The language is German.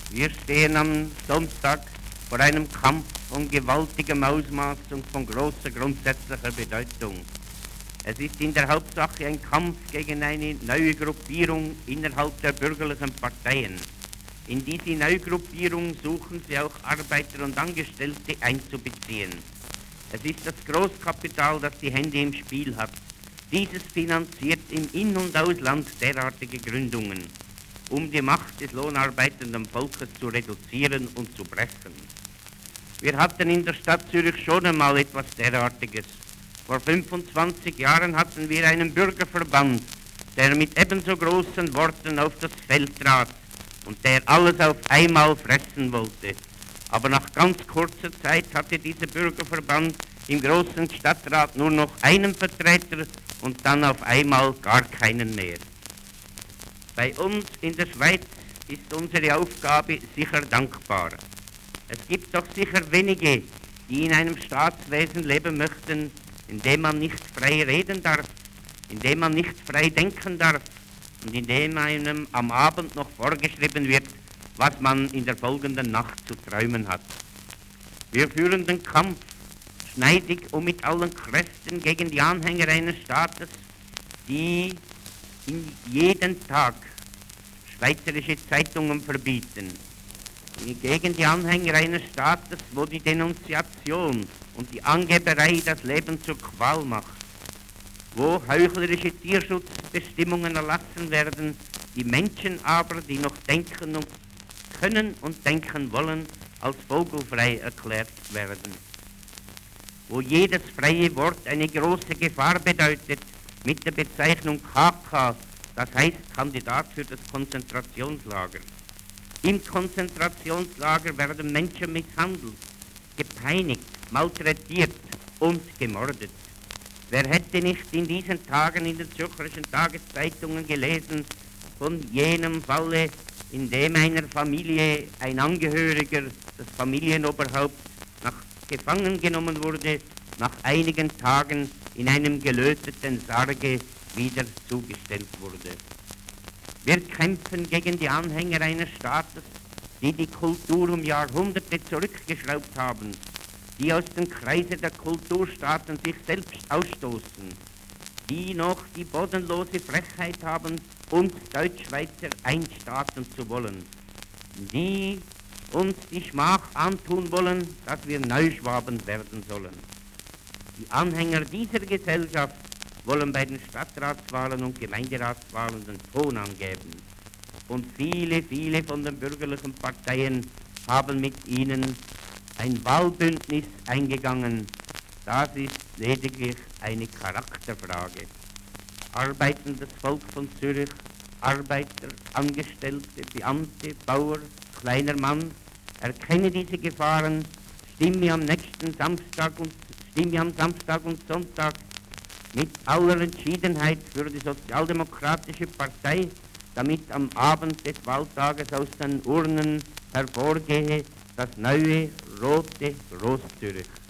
Wir stehen am Sonntag vor einem Kampf von gewaltigem Ausmaß und von großer grundsätzlicher Bedeutung. Es ist in der Hauptsache ein Kampf gegen eine neue Gruppierung innerhalb der bürgerlichen Parteien. In diese neue Gruppierung suchen sie auch Arbeiter und Angestellte einzubeziehen. Es ist das Großkapital, das die Hände im Spiel hat. Dieses finanziert im In- und Ausland derartige Gründungen, um die Macht des lohnarbeitenden Volkes zu reduzieren und zu brechen. Wir hatten in der Stadt Zürich schon einmal etwas derartiges. Vor 25 Jahren hatten wir einen Bürgerverband, der mit ebenso großen Worten auf das Feld trat und der alles auf einmal fressen wollte. Aber nach ganz kurzer Zeit hatte dieser Bürgerverband im großen Stadtrat nur noch einen Vertreter und dann auf einmal gar keinen mehr. Bei uns in der Schweiz ist unsere Aufgabe sicher dankbar. Es gibt doch sicher wenige, die in einem Staatswesen leben möchten, in dem man nicht frei reden darf, in dem man nicht frei denken darf und in dem einem am Abend noch vorgeschrieben wird, was man in der folgenden Nacht zu träumen hat. Wir führen den Kampf schneidig und mit allen Kräften gegen die Anhänger eines Staates, die in jeden Tag schweizerische Zeitungen verbieten, gegen die Anhänger eines Staates, wo die Denunziation und die Angeberei das Leben zur Qual macht, wo heuchlerische Tierschutzbestimmungen erlassen werden, die Menschen aber, die noch denken und können und denken wollen, als vogelfrei erklärt werden, wo jedes freie Wort eine große Gefahr bedeutet, mit der Bezeichnung KK, das heißt Kandidat für das Konzentrationslager. Im Konzentrationslager werden Menschen misshandelt, gepeinigt, malträtiert und gemordet. Wer hätte nicht in diesen Tagen in den zürcherischen Tageszeitungen gelesen von jenem Falle, in dem einer Familie ein Angehöriger, das Familienoberhaupt, gefangen genommen wurde, nach einigen Tagen in einem gelöteten Sarge wieder zugestellt wurde. Wir kämpfen gegen die Anhänger eines Staates, die die Kultur um Jahrhunderte zurückgeschraubt haben, die aus den Kreisen der Kulturstaaten sich selbst ausstoßen, die noch die bodenlose Frechheit haben, uns Deutschschweizer einstaaten zu wollen, die uns die Schmach antun wollen, dass wir Neuschwaben werden sollen. Die Anhänger dieser Gesellschaft wollen bei den Stadtratswahlen und Gemeinderatswahlen den Ton angeben. Und viele, viele von den bürgerlichen Parteien haben mit ihnen ein Wahlbündnis eingegangen. Das ist lediglich eine Charakterfrage. Arbeitendes Volk von Zürich, Arbeiter, Angestellte, Beamte, Bauer, kleiner Mann, erkenne diese Gefahren, stimme am Samstag und Sonntag mit aller Entschiedenheit für die Sozialdemokratische Partei, damit am Abend des Wahltages aus den Urnen hervorgehe das neue rote Großzürich.